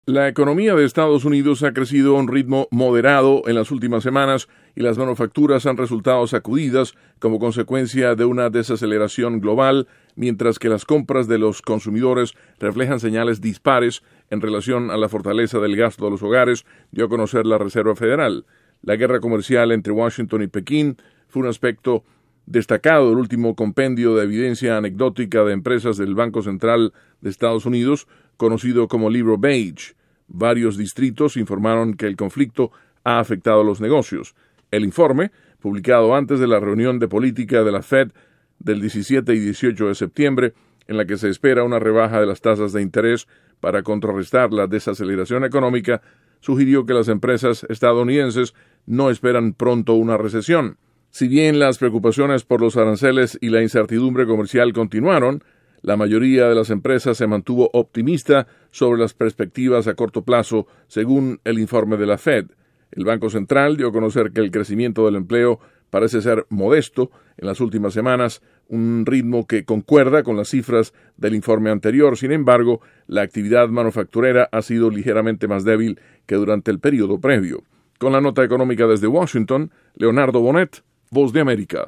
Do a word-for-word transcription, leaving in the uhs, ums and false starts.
La economía de Estados Unidos ha crecido a un ritmo moderado en las últimas semanas y las manufacturas han resultado sacudidas como consecuencia de una desaceleración global, mientras que las compras de los consumidores reflejan señales dispares en relación a la fortaleza del gasto de los hogares, dio a conocer la Reserva Federal. La guerra comercial entre Washington y Pekín fue un aspecto destacado del último compendio de evidencia anecdótica de empresas del Banco Central de Estados Unidos, conocido como Libro Beige. Varios distritos informaron que el conflicto ha afectado a los negocios. El informe, publicado antes de la reunión de política de la Fed del diecisiete y dieciocho de septiembre, en la que se espera una rebaja de las tasas de interés para contrarrestar la desaceleración económica, sugirió que las empresas estadounidenses no esperan pronto una recesión. Si bien las preocupaciones por los aranceles y la incertidumbre comercial continuaron, la mayoría de las empresas se mantuvo optimista sobre las perspectivas a corto plazo, según el informe de la Fed. El Banco Central dio a conocer que el crecimiento del empleo parece ser modesto en las últimas semanas, un ritmo que concuerda con las cifras del informe anterior. Sin embargo, la actividad manufacturera ha sido ligeramente más débil que durante el periodo previo. Con la nota económica desde Washington, Leonardo Bonet, Voz de América.